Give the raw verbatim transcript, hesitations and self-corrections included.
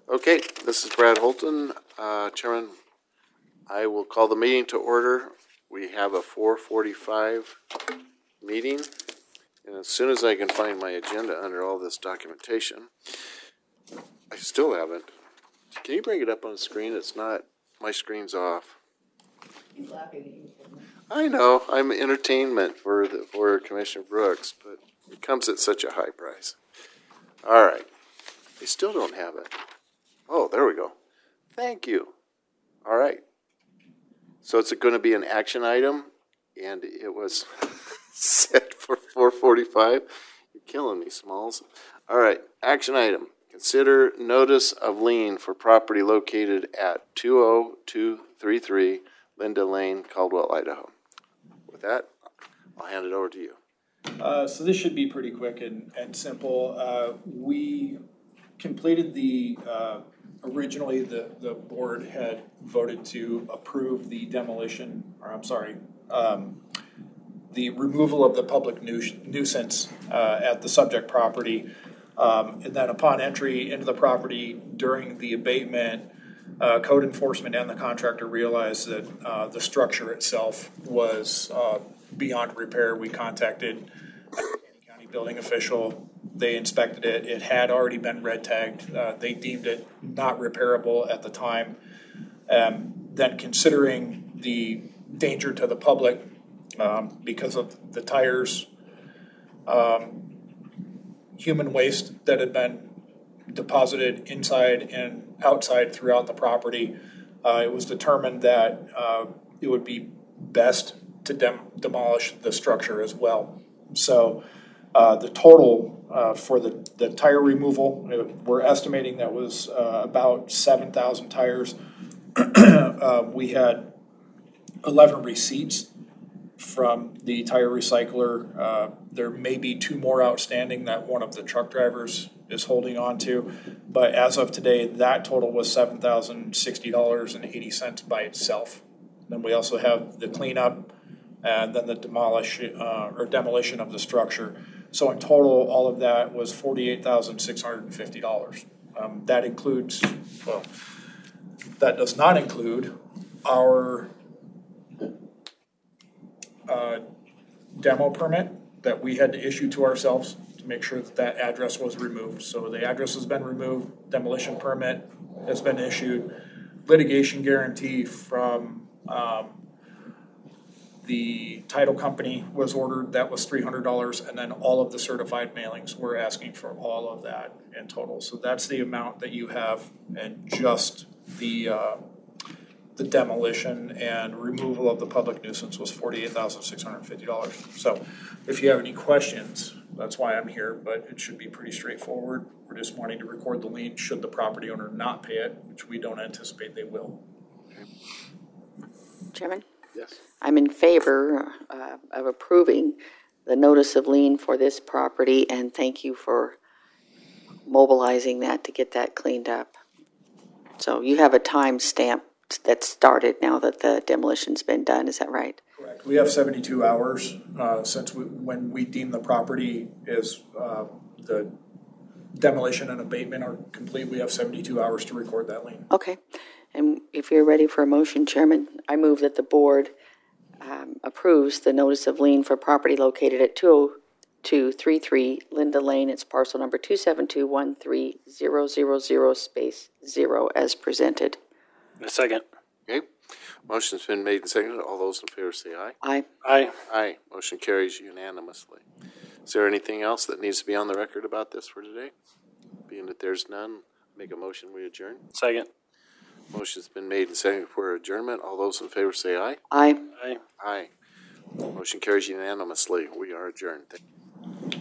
Okay, this is Brad Holton, uh, Chairman. I will call the meeting to order. We have a four forty-five meeting, and as soon as I can find my agenda under all this documentation, I still haven't. Can you bring it up on the screen? It's not, my screen's off. He's laughing at you. I know, I'm entertainment for the, for Commissioner Brooks, but it comes at such a high price. All right, I still don't have it. Oh, there we go. Thank you. All right. So it's going to be an action item, and it was set for four forty-five. You're killing me, Smalls. All right, action item. Consider notice of lien for property located at two oh two three three Linda Lane, Caldwell, Idaho. With that, I'll hand it over to you. Uh, so this should be pretty quick and, and simple. Uh, we completed the, uh, originally the, the board had voted to approve the demolition, or I'm sorry, um, the removal of the public nu- nuisance uh, at the subject property. Um, and then upon entry into the property during the abatement, uh, code enforcement and the contractor realized that uh, the structure itself was uh, beyond repair. We contacted the county building official. They inspected it. It had already been red tagged. Uh, they deemed it not repairable at the time. Um, then considering the danger to the public um, because of the tires, um, human waste that had been deposited inside and outside throughout the property, uh, it was determined that uh, it would be best to dem- demolish the structure as well. So uh, the total uh, for the, the tire removal, we're estimating that was uh, about seven thousand tires. uh, we had eleven receipts from the tire recycler. Uh, there may be two more outstanding that one of the truck drivers is holding on to. But as of today, that total was seven thousand sixty dollars and eighty cents by itself. Then we also have the cleanup and then the demolish uh, or demolition of the structure. So in total, all of that was forty-eight thousand six hundred fifty dollars. Um, that includes, well, that does not include our uh, demo permit that we had to issue to ourselves to make sure that that address was removed. So the address has been removed, demolition permit has been issued, litigation guarantee from um, the title company was ordered, that was three hundred dollars, and then all of the certified mailings, we're asking for all of that in total. So that's the amount that you have, and just the uh, the demolition and removal of the public nuisance was forty-eight thousand six hundred fifty dollars. So if you have any questions, that's why I'm here, but it should be pretty straightforward. We're just wanting to record the lien should the property owner not pay it, which we don't anticipate they will. Chairman? Yes. I'm in favor uh, of approving the notice of lien for this property, and thank you for mobilizing that to get that cleaned up. So you have a time stamp that started now that the demolition's been done, is that right? Correct. We have seventy-two hours uh, since we, when we deem the property is uh, the demolition and abatement are complete. We have seventy-two hours to record that lien. Okay. And if you're ready for a motion, Chairman, I move that the board um, approves the notice of lien for property located at two oh two three three Linda Lane. It's parcel number two seven two one three zero zero zero space zero as presented. A second. Okay. Motion's been made and seconded. All those in favor say aye. Aye. Aye. Aye. Motion carries unanimously. Is there anything else that needs to be on the record about this for today? Being that there's none, make a motion, we adjourn. Second. Motion's been made and seconded for adjournment. All those in favor say aye. Aye. Aye. Aye. Motion carries unanimously. We are adjourned. Thank you.